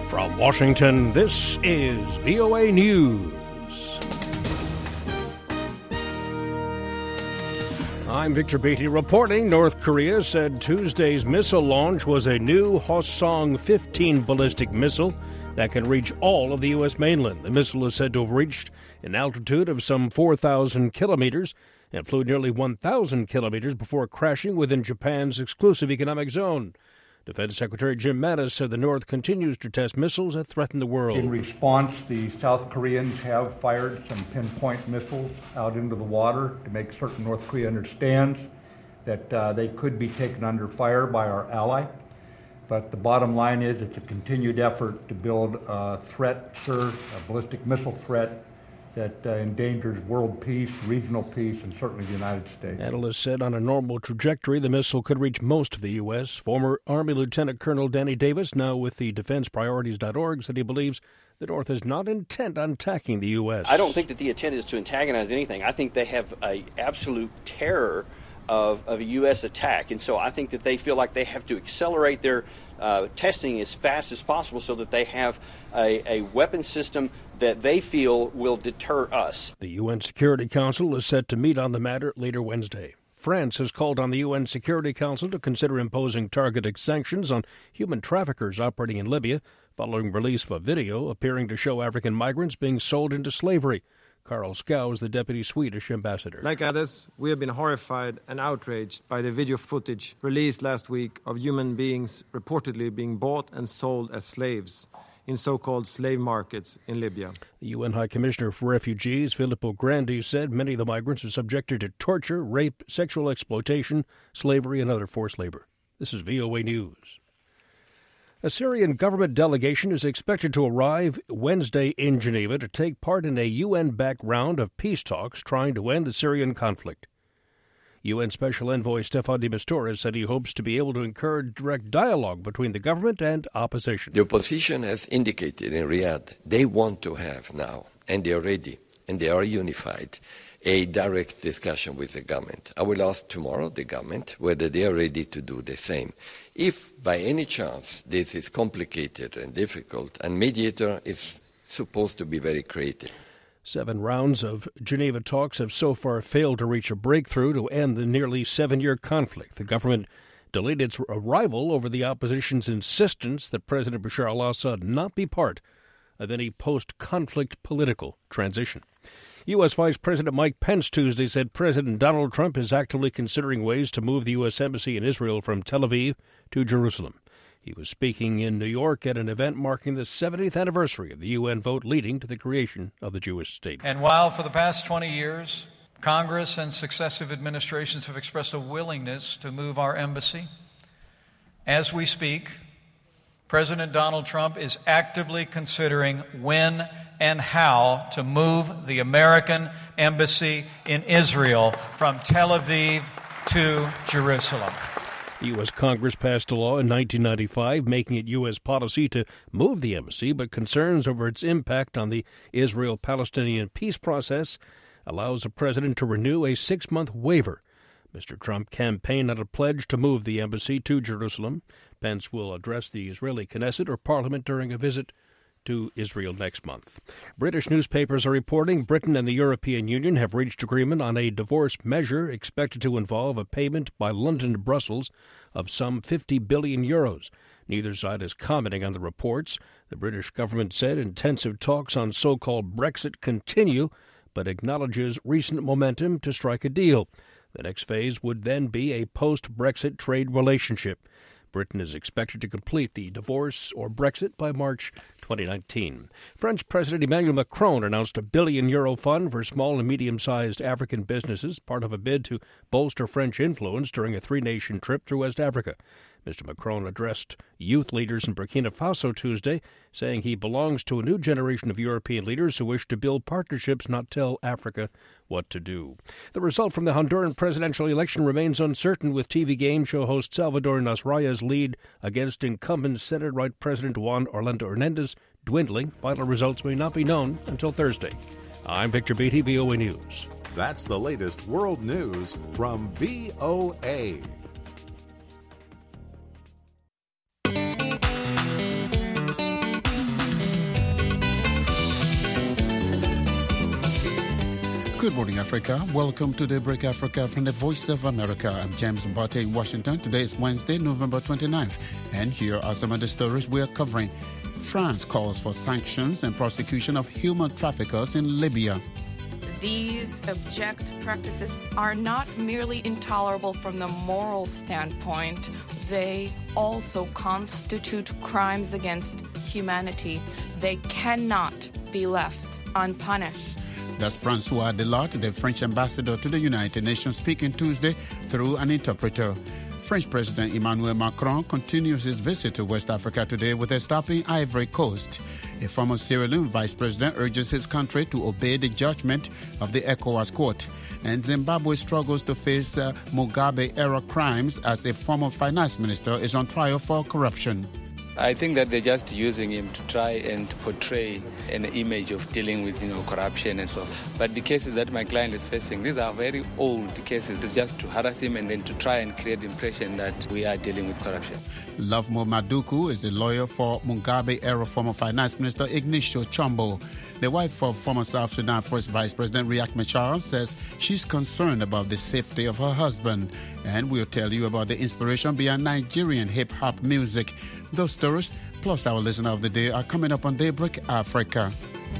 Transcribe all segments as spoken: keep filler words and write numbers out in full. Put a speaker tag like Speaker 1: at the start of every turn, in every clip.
Speaker 1: From Washington, this is V O A News. I'm Victor Beatty reporting. North Korea said Tuesday's missile launch was a new Hwasong fifteen ballistic missile that can reach all of the U S mainland. The missile is said to have reached an altitude of some four thousand kilometers and flew nearly one thousand kilometers before crashing within Japan's exclusive economic zone. Defense Secretary Jim Mattis said the North continues to test missiles that threaten the world.
Speaker 2: In response, the South Koreans have fired some pinpoint missiles out into the water to make certain North Korea understands that uh, they could be taken under fire by our ally. But the bottom line is it's a continued effort to build a threat, sir, a ballistic missile threat that uh, endangers world peace, regional peace, and certainly the United States.
Speaker 1: Analysts said on a normal trajectory, the missile could reach most of the U S. Former Army Lieutenant Colonel Danny Davis, now with the defense priorities dot org, said he believes the North is not intent on attacking the U S.
Speaker 3: I don't think that the intent is to antagonize anything. I think they have an absolute terror of, of a U S attack. And so I think that they feel like they have to accelerate their uh, testing as fast as possible so that they have a, a weapon system that they feel will deter us.
Speaker 1: The U N Security Council is set to meet on the matter later Wednesday. France has called on the U N Security Council to consider imposing targeted sanctions on human traffickers operating in Libya following release of a video appearing to show African migrants being sold into slavery. Karl Skau is the deputy Swedish ambassador.
Speaker 4: Like others, we have been horrified and outraged by the video footage released last week of human beings reportedly being bought and sold as slaves in so-called slave markets in Libya.
Speaker 1: The U N High Commissioner for Refugees, Filippo Grandi, said many of the migrants are subjected to torture, rape, sexual exploitation, slavery, and other forced labor. This is V O A News. A Syrian government delegation is expected to arrive Wednesday in Geneva to take part in a U N-backed round of peace talks trying to end the Syrian conflict. U N Special Envoy Staffan de Mistura said he hopes to be able to encourage direct dialogue between the government and opposition.
Speaker 5: The opposition has indicated in Riyadh they want to have now, and they are ready, and they are unified, a direct discussion with the government. I will ask tomorrow the government whether they are ready to do the same. If by any chance this is complicated and difficult, a mediator is supposed to be very creative.
Speaker 1: Seven rounds of Geneva talks have so far failed to reach a breakthrough to end the nearly seven-year conflict. The government delayed its arrival over the opposition's insistence that President Bashar al-Assad not be part of any post-conflict political transition. U S. Vice President Mike Pence Tuesday said President Donald Trump is actively considering ways to move the U S. Embassy in Israel from Tel Aviv to Jerusalem. He was speaking in New York at an event marking the seventieth anniversary of the U N vote leading to the creation of the Jewish state.
Speaker 6: And while for the past twenty years, Congress and successive administrations have expressed a willingness to move our embassy, as we speak, President Donald Trump is actively considering when and how to move the American embassy in Israel from Tel Aviv to Jerusalem.
Speaker 1: The U S. Congress passed a law in nineteen ninety-five making it U S policy to move the embassy, but concerns over its impact on the Israel-Palestinian peace process allows the president to renew a six-month waiver. Mister Trump campaigned on a pledge to move the embassy to Jerusalem. Pence will address the Israeli Knesset or parliament during a visit to Israel next month. British newspapers are reporting Britain and the European Union have reached agreement on a divorce measure expected to involve a payment by London to Brussels of some fifty billion euros. Neither side is commenting on the reports. The British government said intensive talks on so-called Brexit continue, but acknowledges recent momentum to strike a deal. The next phase would then be a post-Brexit trade relationship. Britain is expected to complete the divorce or Brexit by March twenty nineteen. French President Emmanuel Macron announced a billion euro fund for small and medium-sized African businesses, part of a bid to bolster French influence during a three-nation trip through West Africa. Mister Macron addressed youth leaders in Burkina Faso Tuesday, saying he belongs to a new generation of European leaders who wish to build partnerships, not tell Africa what to do. The result from the Honduran presidential election remains uncertain, with T V game show host Salvador Nasraya's lead against incumbent Senate right President Juan Orlando Hernandez dwindling. Final results may not be known until Thursday. I'm Victor Beatty, V O A News.
Speaker 7: That's the latest world news from V O A.
Speaker 8: Good morning, Africa. Welcome to Daybreak Africa from the Voice of America. I'm James Mbate in Washington. Today is Wednesday, November twenty-ninth. And here are some of the stories we are covering. France calls for sanctions and prosecution of human traffickers in Libya.
Speaker 9: These abject practices are not merely intolerable from the moral standpoint, they also constitute crimes against humanity. They cannot be left unpunished.
Speaker 8: That's Francois Delotte, the French ambassador to the United Nations, speaking Tuesday through an interpreter. French President Emmanuel Macron continues his visit to West Africa today with a stop in Ivory Coast. A former Sierra Leone vice president urges his country to obey the judgment of the ECOWAS court. And Zimbabwe struggles to face uh, Mugabe-era crimes as a former finance minister is on trial for corruption.
Speaker 10: I think that they're just using him to try and portray an image of dealing with, you know, corruption and so on. But the cases that my client is facing, these are very old cases. It's just to harass him and then to try and create the impression that we are dealing with corruption.
Speaker 8: Lovemo Maduku is the lawyer for Mugabe-era former finance minister Ignacio Chombo. The wife of former South Sudan First Vice President Riek Machar says she's concerned about the safety of her husband. And we'll tell you about the inspiration behind Nigerian hip-hop music. Those stories, plus our listener of the day, are coming up on Daybreak Africa.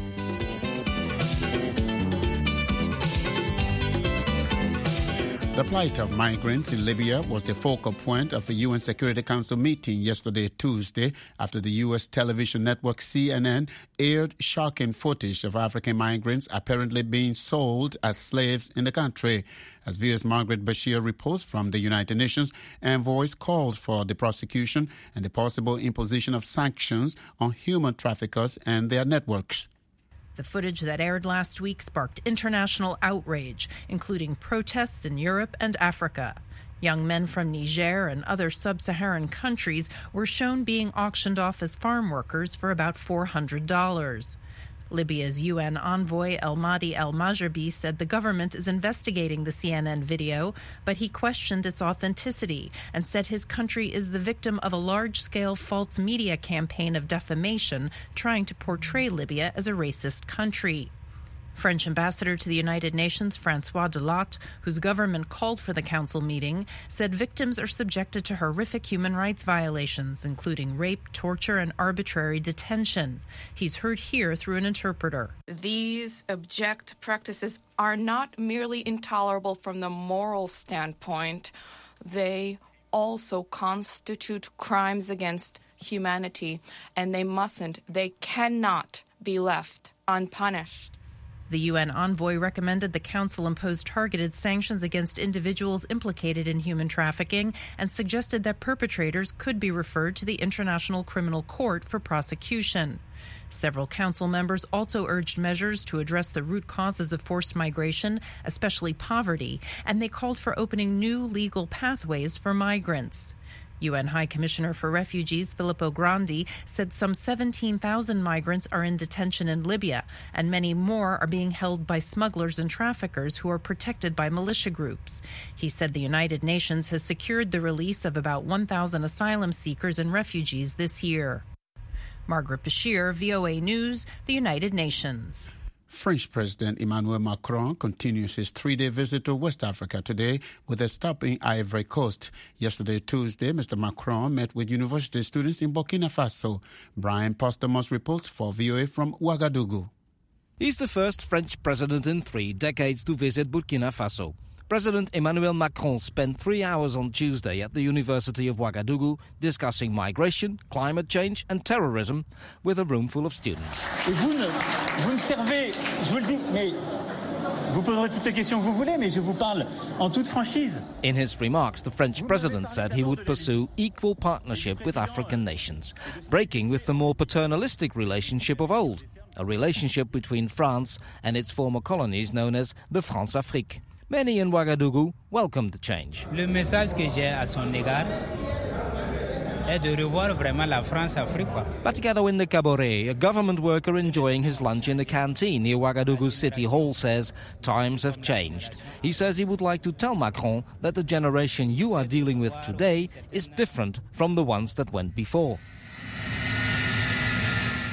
Speaker 8: The plight of migrants in Libya was the focal point of a U N Security Council meeting yesterday, Tuesday, after the U S television network C N N aired shocking footage of African migrants apparently being sold as slaves in the country. As V O's Margaret Bashir reports from the United Nations, envoys called for the prosecution and the possible imposition of sanctions on human traffickers and their networks.
Speaker 11: The footage that aired last week sparked international outrage, including protests in Europe and Africa. Young men from Niger and other sub-Saharan countries were shown being auctioned off as farm workers for about four hundred dollars. Libya's U N envoy El Mahdi El Majrabi said the government is investigating the C N N video, but he questioned its authenticity and said his country is the victim of a large-scale false media campaign of defamation trying to portray Libya as a racist country. French ambassador to the United Nations, Francois Delotte, whose government called for the council meeting, said victims are subjected to horrific human rights violations, including rape, torture, and arbitrary detention. He's heard here through an interpreter.
Speaker 9: These abject practices are not merely intolerable from the moral standpoint, they also constitute crimes against humanity, and they mustn't, they cannot be left unpunished.
Speaker 11: The U N envoy recommended the Council impose targeted sanctions against individuals implicated in human trafficking and suggested that perpetrators could be referred to the International Criminal Court for prosecution. Several Council members also urged measures to address the root causes of forced migration, especially poverty, and they called for opening new legal pathways for migrants. U N High Commissioner for Refugees Filippo Grandi said some seventeen thousand migrants are in detention in Libya, and many more are being held by smugglers and traffickers who are protected by militia groups. He said the United Nations has secured the release of about one thousand asylum seekers and refugees this year. Margaret Bashir, V O A News, the United Nations.
Speaker 8: French President Emmanuel Macron continues his three-day visit to West Africa today with a stop in Ivory Coast. Yesterday, Tuesday, Mister Macron met with university students in Burkina Faso. Brian Postomus reports for V O A from Ouagadougou.
Speaker 12: He's the first French president in three decades to visit Burkina Faso. President Emmanuel Macron spent three hours on Tuesday at the University of Ouagadougou discussing migration, climate change and terrorism with a room full of students.
Speaker 13: Et vous ne, vous ne servez, je vous le dis, mais vous poserez toutes les questions que vous voulez, mais je vous parle en toute franchise.
Speaker 12: In his remarks, the French president said he would pursue equal partnership with African nations, breaking with the more paternalistic relationship of old, a relationship between France and its former colonies known as the France-Afrique. Many in Ouagadougou welcomed the change.
Speaker 14: Le message que j'ai à son égard est de revoir vraiment la France-Afrique.
Speaker 12: Batigado in the Caboret, a government worker enjoying his lunch in a canteen near Ouagadougou City Hall, says times have changed. He says he would like to tell Macron that the generation you are dealing with today is different from the ones that went before.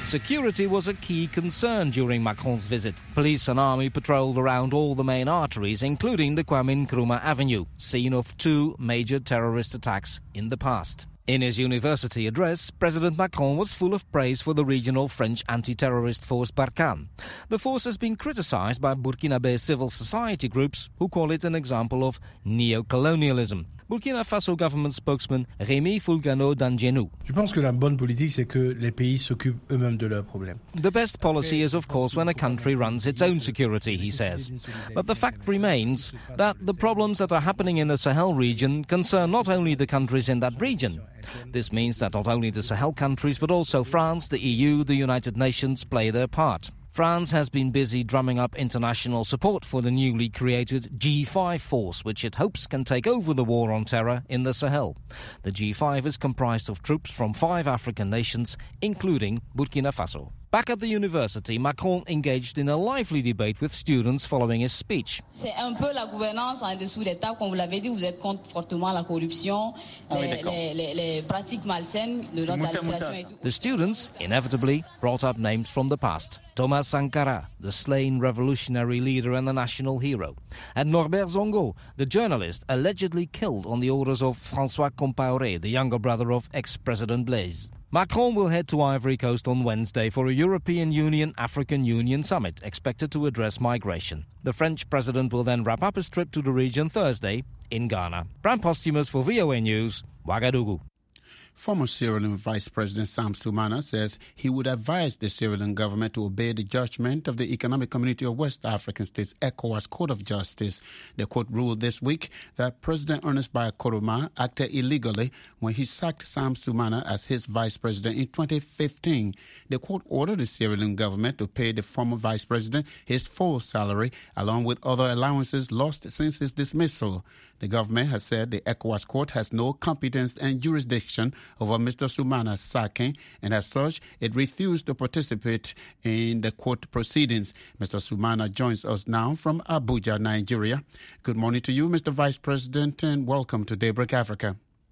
Speaker 12: Security was a key concern during Macron's visit. Police and army patrolled around all the main arteries, including the Kwame Nkrumah Avenue, scene of two major terrorist attacks in the past. In his university address, President Macron was full of praise for the regional French anti-terrorist force Barkhane. The force has been criticized by Burkinabe civil society groups who call it an example of neo-colonialism. Burkina Faso government spokesman Rémi Fulgano Dangenou.
Speaker 15: Je pense que la bonne politique, c'est que les pays s'occupent eux-mêmes de leurs problèmes.
Speaker 12: The best policy is, of course, when a country runs its own security, he says. But the fact remains that the problems that are happening in the Sahel region concern not only the countries in that region. This means that not only the Sahel countries, but also France, the E U, the United Nations play their part. France has been busy drumming up international support for the newly created G five force, which it hopes can take over the war on terror in the Sahel. The G five is comprised of troops from five African nations, including Burkina Faso. Back at the university, Macron engaged in a lively debate with students following his speech.
Speaker 16: C'est un peu la gouvernance en dessous des tables. Comme vous l'avez dit, vous êtes contre fortement la corruption, les, les, les, les pratiques malsaines de notre administration et tout.
Speaker 12: The students, inevitably, brought up names from the past. Thomas Sankara, the slain revolutionary leader and the national hero. And Norbert Zongo, the journalist allegedly killed on the orders of François Compaoré, the younger brother of ex-President Blaise. Macron will head to Ivory Coast on Wednesday for a European Union-African Union summit expected to address migration. The French president will then wrap up his trip to the region Thursday in Ghana. Bram Posthumus for V O A News, Ouagadougou.
Speaker 8: Former Sierra Leone Vice President Sam Sumana says he would advise the Sierra Leone government to obey the judgment of the Economic Community of West African States, ECOWAS Court of Justice. The court ruled this week that President Ernest Bai Koroma acted illegally when he sacked Sam Sumana as his vice president in twenty fifteen. The court ordered the Sierra Leone government to pay the former vice president his full salary, along with other allowances lost since his dismissal. The government has said the ECOWAS court has no competence and jurisdiction over Mister Sumana's sacking, and as such, it refused to participate in the court proceedings. Mister Sumana joins us now from Abuja, Nigeria. Good morning to you, Mister Vice President, and welcome to Daybreak Africa.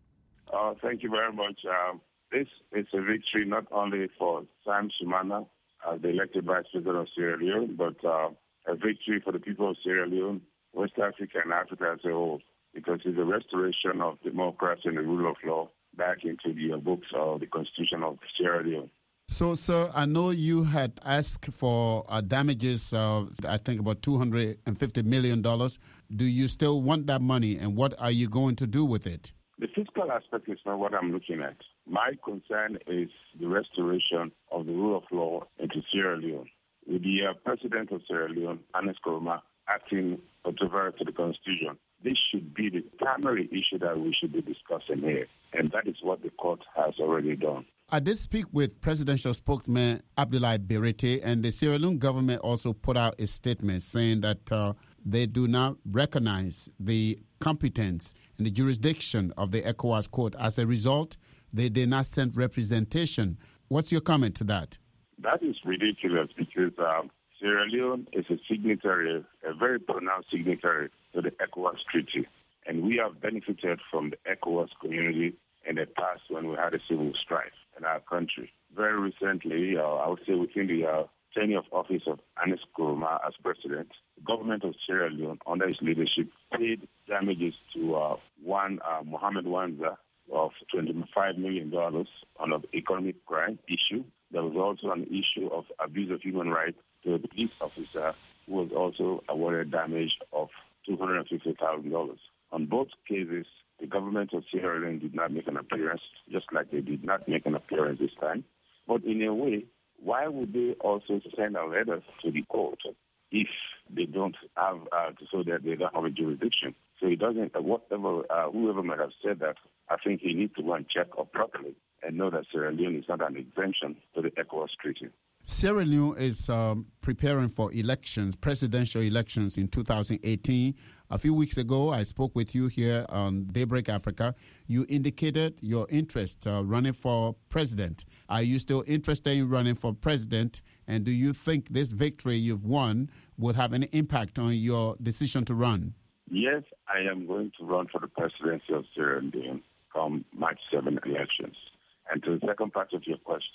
Speaker 17: Uh, thank you very much. Um, this is a victory not only for Sam Sumana, uh, the elected Vice President of Sierra Leone, but uh, a victory for the people of Sierra Leone, West Africa, and Africa as a whole, because it's a restoration of democracy and the rule of law back into the books of the Constitution of Sierra Leone.
Speaker 8: So, sir, I know you had asked for uh, damages of, I think, about two hundred fifty million dollars. Do you still want that money, and what are you going to do with it?
Speaker 17: The fiscal aspect is not what I'm looking at. My concern is the restoration of the rule of law into Sierra Leone. With the uh, president of Sierra Leone, Ernest Koroma, acting contrary to the Constitution, this should be the primary issue that we should be discussing here, and that is what the court has already done.
Speaker 8: I did speak with presidential spokesman Abdoulaye Berete, and the Sierra Leone government also put out a statement saying that uh, they do not recognize the competence and the jurisdiction of the ECOWAS court. As a result, they did not send representation. What's your comment to that?
Speaker 17: That is ridiculous because um, Sierra Leone is a signatory, a very pronounced signatory to the ECOWAS Treaty, and we have benefited from the ECOWAS community in the past when we had a civil strife in our country. Very recently, uh, I would say within the uh, tenure of office of Ernest Koroma as president, the government of Sierra Leone, under his leadership, paid damages to uh, one uh, Mohamed Wanza of twenty-five million dollars on an economic crime issue. There was also an issue of abuse of human rights to a police officer who was also awarded damage of two hundred fifty thousand dollars. On both cases, the government of Sierra Leone did not make an appearance, just like they did not make an appearance this time. But in a way, why would they also send a letter to the court if they don't have, uh, so that they don't have a jurisdiction? So it doesn't, uh, whatever, uh, whoever might have said that, I think he needs to go and check up properly and know that Sierra Leone is not an exemption to the ECOWAS Treaty.
Speaker 8: Sierra Leone is um, preparing for elections, presidential elections in two thousand eighteen. A few weeks ago, I spoke with you here on Daybreak Africa. You indicated your interest uh, running for president. Are you still interested in running for president? And do you think this victory you've won would have any impact on your decision to run?
Speaker 17: Yes, I am going to run for the presidency of Sierra Leone come March seventh elections. And to the second part of your question,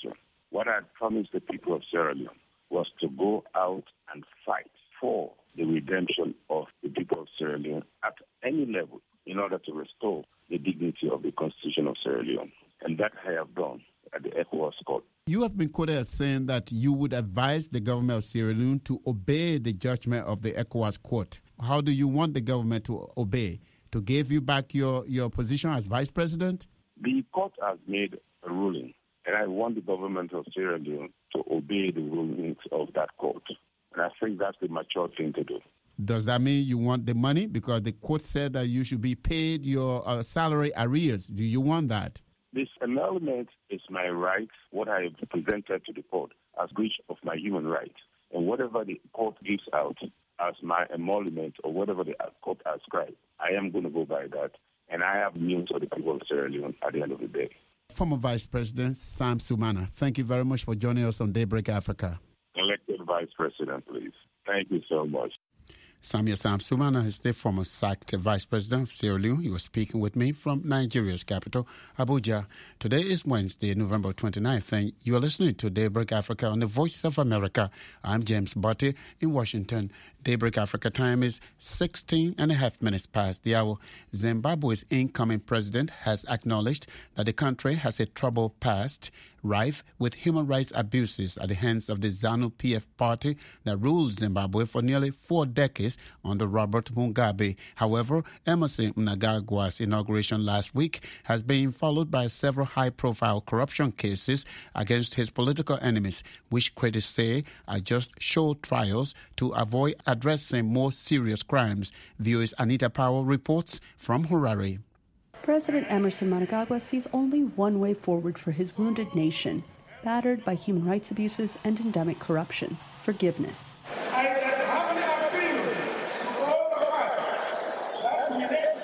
Speaker 17: What I promised the people of Sierra Leone was to go out and fight for the redemption of the people of Sierra Leone at any level in order to restore the dignity of the Constitution of Sierra Leone. And that I have done at the ECOWAS Court.
Speaker 8: You have been quoted as saying that you would advise the government of Sierra Leone to obey the judgment of the ECOWAS Court. How do you want the government to obey? To give you back your, your position as vice president?
Speaker 17: The court has made a ruling, and I want the government of Sierra Leone to obey the rulings of that court. And I think that's the mature thing to do.
Speaker 8: Does that mean you want the money? Because the court said that you should be paid your uh, salary arrears. Do you want that?
Speaker 17: This emolument is my right, what I have presented to the court as breach of my human rights. And whatever the court gives out as my emolument or whatever the court ascribes, I am going to go by that. And I have news for the people of Sierra Leone at the end of the day.
Speaker 8: Former Vice President Sam Sumana, thank you very much for joining us on Daybreak Africa.
Speaker 17: Elected Vice President, please. Thank you so much.
Speaker 8: Samia Sam Sumana is the former sacked Vice President of Sierra Leone. He was speaking with me from Nigeria's capital, Abuja. Today is Wednesday, November twenty-ninth, and you are listening to Daybreak Africa on the Voice of America. I'm James Botti in Washington. Daybreak Africa time is sixteen and a half minutes past the hour. Zimbabwe's incoming president has acknowledged that the country has a troubled past, rife with human rights abuses at the hands of the ZANU-P F party that ruled Zimbabwe for nearly four decades under Robert Mugabe. However, Emmerson Mnangagwa's inauguration last week has been followed by several high-profile corruption cases against his political enemies, which critics say are just show trials to avoid addressing more serious crimes. V O A's Anita Powell reports from Harare.
Speaker 18: President Emmerson Mnangagwa sees only one way forward for his wounded nation, battered by human rights abuses and endemic corruption: forgiveness.
Speaker 19: I just have an appeal to all of us that we let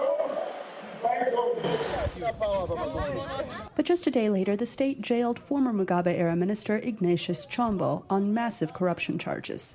Speaker 19: bygones bygones.
Speaker 18: But just a day later, the state jailed former Mugabe-era minister Ignatius Chombo on massive corruption charges.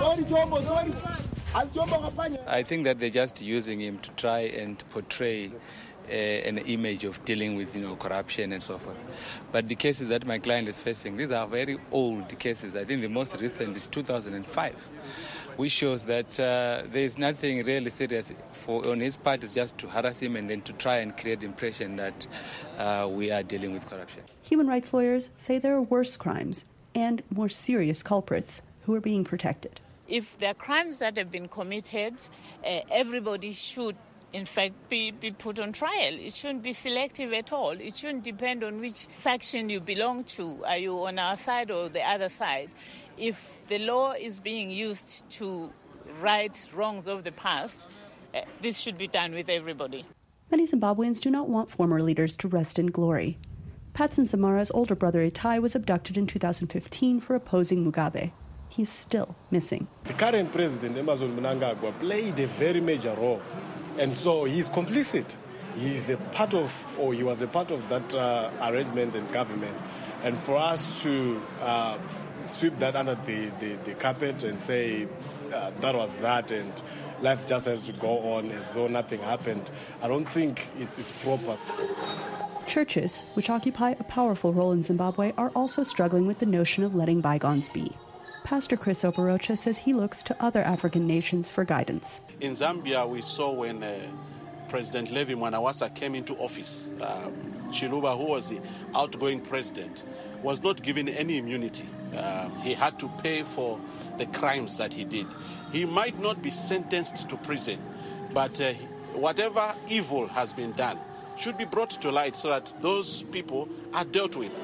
Speaker 10: I think that they're just using him to try and portray uh, an image of dealing with, you know, corruption and so forth. But the cases that my client is facing, these are very old cases. I think the most recent is two thousand five, which shows that uh, there is nothing really serious for on his part. It's just to harass him and then to try and create the impression that uh, we are dealing with corruption.
Speaker 18: Human rights lawyers say there are worse crimes and more serious culprits who are being protected.
Speaker 20: If there are crimes that have been committed, uh, everybody should, in fact, be, be put on trial. It shouldn't be selective at all. It shouldn't depend on which faction you belong to. Are you on our side or the other side? If the law is being used to right wrongs of the past, uh, this should be done with everybody.
Speaker 18: Many Zimbabweans do not want former leaders to rest in glory. Patson Zamara's older brother Itai was abducted in two thousand fifteen for opposing Mugabe. He's still missing.
Speaker 21: The current president, Emmerson Mnangagwa, played a very major role, and so he's complicit. He's a part of, or he was a part of that uh, arrangement and government. And for us to uh, sweep that under the, the, the carpet and say uh, that was that and life just has to go on as though nothing happened, I don't think it's, it's proper.
Speaker 18: Churches, which occupy a powerful role in Zimbabwe, are also struggling with the notion of letting bygones be. Pastor Chris Operocha says he looks to other African nations for guidance.
Speaker 22: In Zambia, we saw when uh, President Levi Mwanawasa came into office, uh, Chiluba, who was the outgoing president, was not given any immunity. Uh, he had to pay for the crimes that he did. He might not be sentenced to prison, but uh, whatever evil has been done should be brought to light so that those people are dealt with.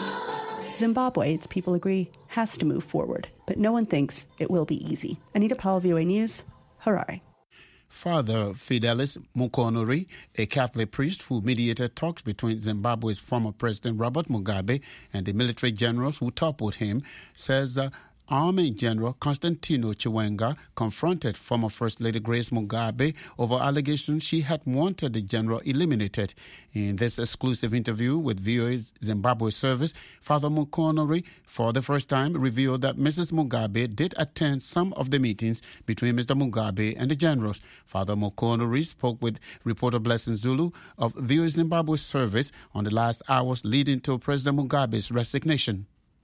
Speaker 18: Zimbabwe, its people agree, has to move forward, but no one thinks it will be easy. Anita Powell, V O A News, Harare.
Speaker 8: Father Fidelis Mukonori, a Catholic priest who mediated talks between Zimbabwe's former president Robert Mugabe and the military generals who toppled him, says uh, Army General Constantino Chiwenga confronted former First Lady Grace Mugabe over allegations she had wanted the general eliminated. In this exclusive interview with V O A's Zimbabwe service, Father Mukonori, for the first time, revealed that Missus Mugabe did attend some of the meetings between Mister Mugabe and the generals. Father Mukonori spoke with reporter Blessing Zulu of V O A Zimbabwe service on the last hours leading to President Mugabe's resignation.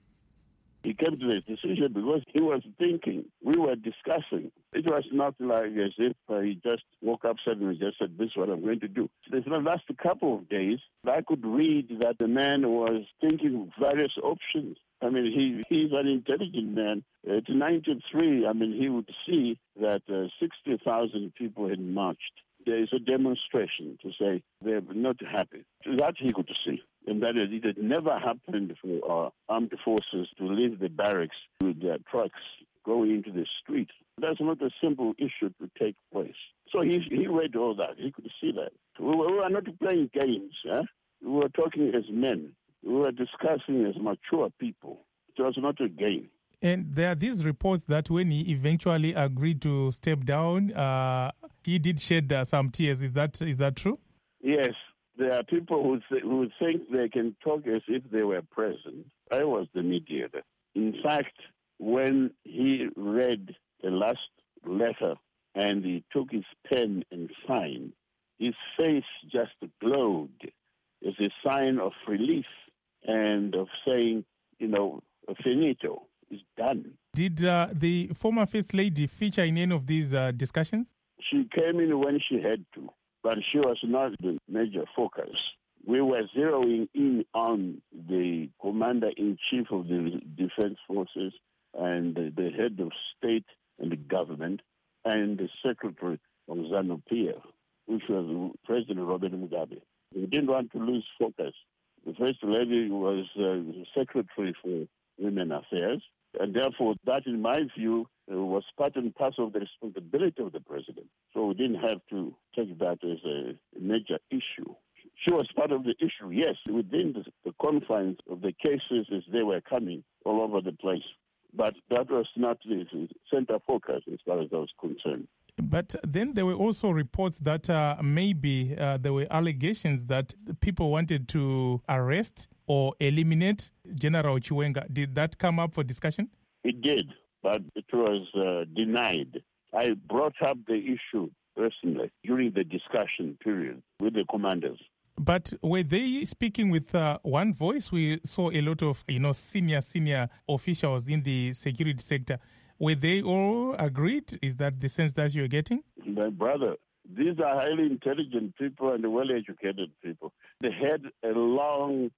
Speaker 2: He came to this decision because he was thinking. We were discussing. It was not like as if uh, he just woke up suddenly and just said, this is what I'm going to do. So the last couple of days, I could read that the man was thinking of various options. I mean, he he's an intelligent man. At ninety-three, I mean, he would see that uh, sixty thousand people had marched. There is a demonstration to say they're not happy. That he could see. And that it had never happened for our armed forces to leave the barracks with their trucks going into the street. That's not a simple issue to take place. So he he read all that. He could see that. We were, we were not playing games. Eh? We were talking as men. We were discussing as mature people. It was not a game.
Speaker 3: And there are these reports that when he eventually agreed to step down, uh, he did shed uh, some tears. Is that is that true?
Speaker 2: Yes. There are people who, th- who think they can talk as if they were present. I was the mediator. In fact, when he read the last letter and he took his pen and signed, his face just glowed as a sign of relief and of saying, you know, finito, is done.
Speaker 3: Did uh, the former First Lady feature in any of these uh, discussions?
Speaker 2: She came in when she had to. But she was not the major focus. We were zeroing in on the commander-in-chief of the defense forces and the, the head of state and the government and the secretary of ZANU-PF, which was President Robert Mugabe. We didn't want to lose focus. The First Lady was uh, the secretary for women affairs, and therefore that, in my view, uh, was part and parcel of the responsibility of the president. So we didn't have to take that as a major issue. She was part of the issue, yes, within the, the confines of the cases as they were coming all over the place. But that was not the center focus as far as I was concerned.
Speaker 3: But then there were also reports that uh, maybe uh, there were allegations that people wanted to arrest or eliminate General Chiwenga. Did that come up for discussion?
Speaker 2: It did, but it was uh, denied. I brought up the issue personally during the discussion period with the commanders.
Speaker 3: But were they speaking with uh, one voice? We saw a lot of, you know, senior, senior officials in the security sector. Were they all agreed? Is that the sense that you're getting?
Speaker 2: My brother, these are highly intelligent people and well-educated people. They had a long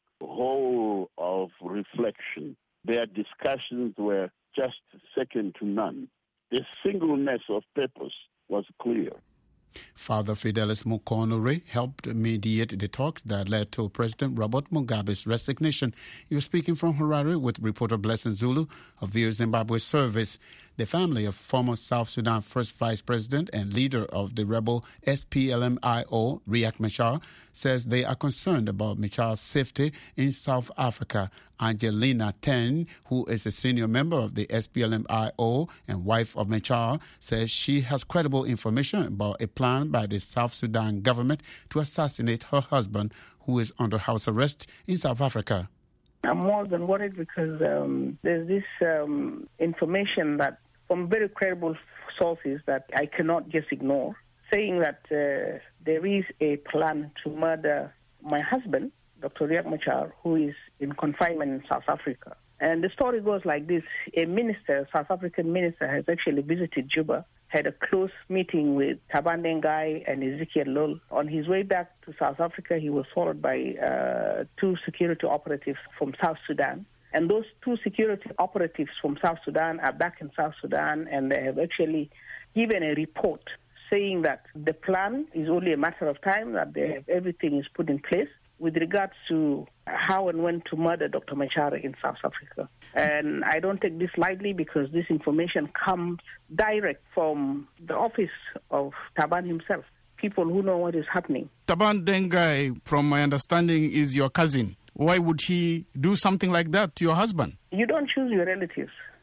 Speaker 2: haul of reflection. Their discussions were just second to none. The singleness of purpose was clear.
Speaker 8: Father Fidelis Mukonori helped mediate the talks that led to President Robert Mugabe's resignation. He was speaking from Harare with reporter Blessing Zulu of V O A Zimbabwe service. The family of former South Sudan First Vice President and leader of the rebel S P L M I O, Riek Machar, says they are concerned about Machar's safety in South Africa. Angelina Ten, who is a senior member of the S P L M I O and wife of Machar, says she has credible information about a plan by the South Sudan government to assassinate her husband, who is under house arrest in South Africa.
Speaker 23: I'm more than worried because um, there's this um, information that from very credible sources that I cannot just ignore, saying that uh, there is a plan to murder my husband, Doctor Riek Machar, who is in confinement in South Africa. And the story goes like this. A minister, a South African minister, has actually visited Juba, had a close meeting with Thabang Ndengai and Ezekiel Lol. On his way back to South Africa, he was followed by uh, two security operatives from South Sudan. And those two security operatives from South Sudan are back in South Sudan, and they have actually given a report saying that the plan is only a matter of time, that they have, everything is put in place with regards to how and when to murder Doctor Machar in South Africa. And I don't take this lightly because this information comes direct from the office of Thabang himself, people who know what is happening.
Speaker 24: Thabang Ndengai, from my understanding, is your cousin. Why would he do something like that to your husband?
Speaker 23: You don't choose your relatives.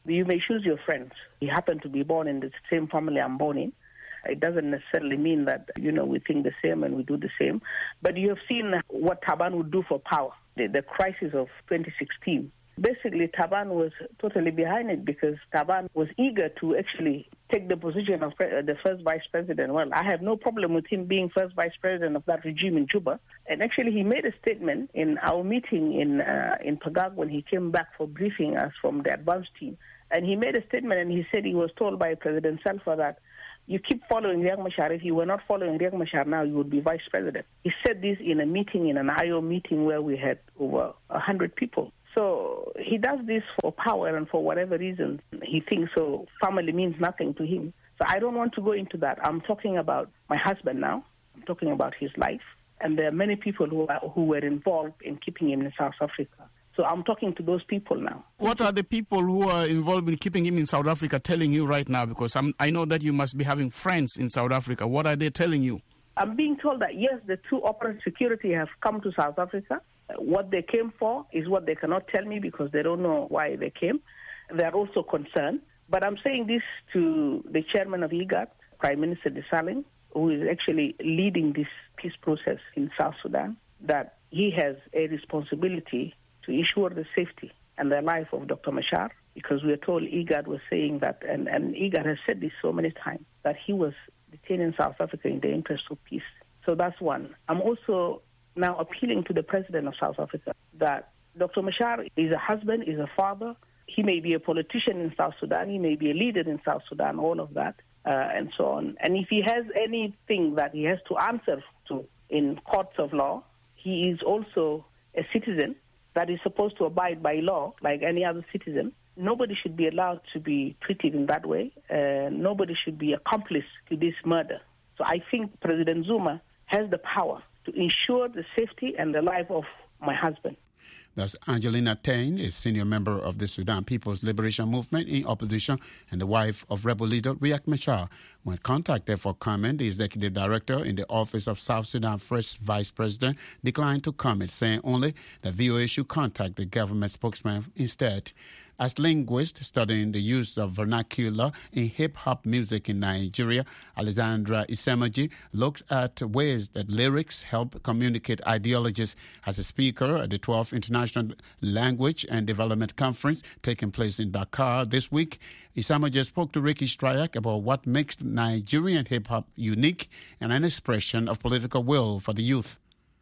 Speaker 23: You may choose your friends. You happen to be born in the same family I'm born in. It doesn't necessarily mean that, you know, we think the same and we do the same. But you have seen what Taban would do for power, the, the crisis of twenty sixteen. Basically, Taban was totally behind it because Taban was eager to actually take the position of pre- the first vice president. Well, I have no problem with him being first vice president of that regime in Juba. And actually, he made a statement in our meeting in uh, in Pagag when he came back for briefing us from the advance team. And he made a statement and he said he was told by President Salva that you keep following Riek Machar. If you were not following Riek Machar now, you would be vice president. He said this in a meeting, in an I O meeting where we had over one hundred people. So he does this for power and for whatever reason he thinks so. Family means nothing to him. So I don't want to go into that. I'm talking about my husband now. I'm talking about his life. And there are many people who are, who were involved in keeping him in South Africa. So I'm talking to those people now.
Speaker 24: What are the people who are involved in keeping him in South Africa telling you right now? Because I'm, I know that you must be having friends in South Africa. What are they telling you?
Speaker 23: I'm being told that, yes, the two operative security have come to South Africa. What they came for is what they cannot tell me because they don't know why they came. They're also concerned. But I'm saying this to the chairman of IGAD, Prime Minister Desalegn, who is actually leading this peace process in South Sudan, that he has a responsibility to ensure the safety and the life of Doctor Machar, because we are told IGAD was saying that, and, and IGAD has said this so many times, that he was detained in South Africa in the interest of peace. So that's one. I'm also now appealing to the president of South Africa that Doctor Machar is a husband, is a father. He may be a politician in South Sudan. He may be a leader in South Sudan, all of that, uh, and so on. And if he has anything that he has to answer to in courts of law, he is also a citizen that is supposed to abide by law like any other citizen. Nobody should be allowed to be treated in that way. Uh, nobody should be accomplice to this murder. So I think President Zuma has the power to ensure the safety and the life of my husband.
Speaker 8: That's Angelina Tain, a senior member of the Sudan People's Liberation Movement in opposition and the wife of rebel leader Riek Machar. When contacted for comment, the executive director in the office of South Sudan First Vice President declined to comment, saying only that V O A should contact the government spokesman instead. As linguist studying the use of vernacular in hip-hop music in Nigeria, Alexandra Isemaji looks at ways that lyrics help communicate ideologies. As a speaker at the twelfth International Language and Development Conference taking place in Dakar this week, Isemaji spoke to Ricky Strayak about what makes Nigerian hip-hop unique and an expression of political will for the youth.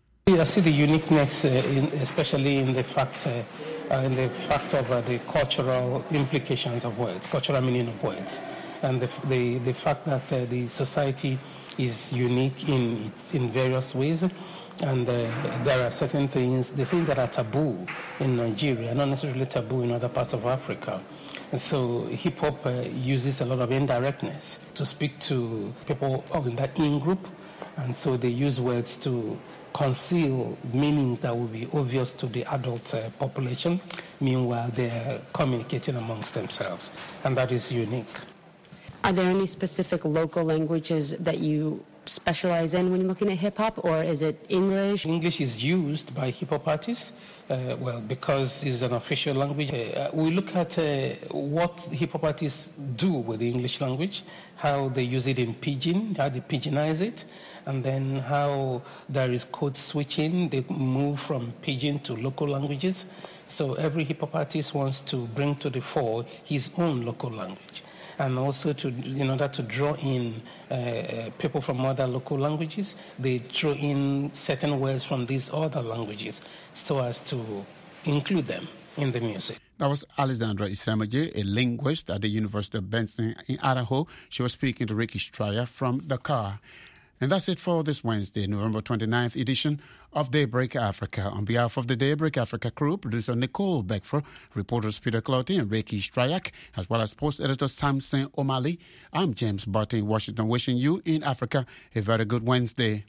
Speaker 1: I see the uniqueness, uh, in, especially in the fact, uh, uh, in the fact of uh, the cultural implications of words, cultural meaning of words, and the the, the fact that uh, the society is unique in in various ways, and uh, there are certain things, the things that are taboo in Nigeria, are not necessarily taboo in other parts of Africa. And so hip hop uh, uses a lot of indirectness to speak to people in that in group, and so they use words to conceal meanings that will be obvious to the adult uh, population. Meanwhile, they're communicating amongst themselves, and that is unique.
Speaker 4: Are there any specific local languages that you specialize in when you're looking at hip-hop, or is it English?
Speaker 1: English is used by hip-hop artists, uh, well, because it's an official language. Uh, we look at uh, what hip-hop artists do with the English language, how they use it in pidgin, how they pidginize it, and then how there is code switching. They move from pidgin to local languages. So every hip-hop artist wants to bring to the fore his own local language, and also to, in order to draw in uh, people from other local languages, they draw in certain words from these other languages so as to include them in the music.
Speaker 8: That was Alexandra Isemaji, a linguist at the University of Benson in Idaho. She was speaking to Ricky Stryer from Dakar. And that's it for this Wednesday, November twenty-ninth edition of Daybreak Africa. On behalf of the Daybreak Africa crew, producer Nicole Beckford, reporters Peter Clouty and Ricky Strayak, as well as post editor Samson O'Malley, I'm James Barton in Washington, wishing you in Africa a very good Wednesday.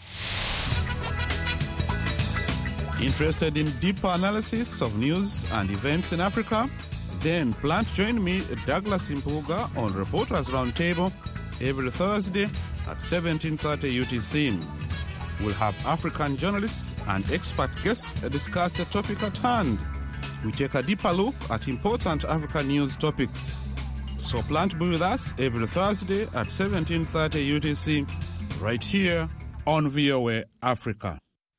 Speaker 5: Interested in deeper analysis of news and events in Africa? Then plan to join me, Douglas Impuga, on Reporters Roundtable every Thursday at seventeen thirty U T C. We'll have African journalists and expert guests discuss the topic at hand. we take a deeper look at important African news topics. So plan to be with us every Thursday at seventeen thirty U T C, right here on V O A Africa.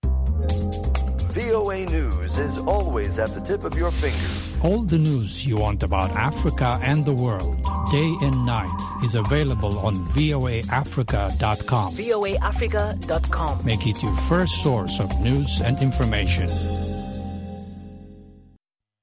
Speaker 6: V O A News is always at the tip of your finger.
Speaker 7: All the news you want about Africa and the world, day and night, is available on V O A Africa dot com.
Speaker 9: V O A Africa dot com.
Speaker 7: Make it your first source of news and information.